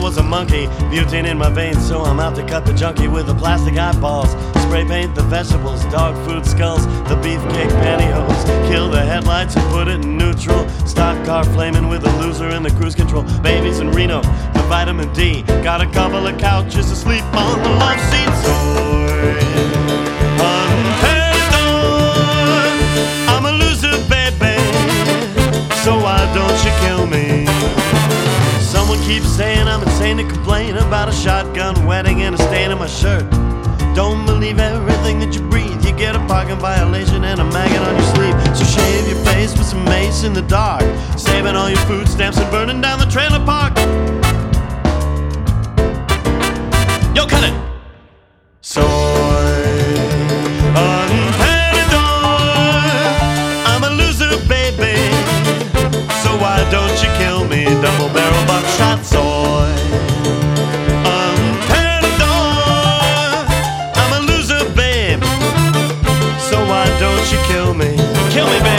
was a monkey, butane in my veins, so I'm out to cut the junkie with the plastic eyeballs. Spray paint the vegetables, dog food skulls, the beefcake pantyhose. Kill the headlights and put it in neutral. Stock car flaming with a loser in the cruise control. Babies in Reno, the vitamin D. Got a couple of couches to sleep on the love seat. Soy unperdoned, I'm a loser, baby, so why don't you kill me? Someone keeps saying I'm insane to complain about a shotgun wedding and a stain on my shirt. Don't believe everything that you breathe. You get a parking violation and a maggot on your sleeve. So shave your face with some mace in the dark, saving all your food stamps and burning down the trailer park. Yo, cut it! Soy unperdoned, I'm a loser, baby, so why don't you kill me? Double barrel buckshot. Soy unperdoned, I'm a loser, babe, so why don't you kill me? Kill me, babe.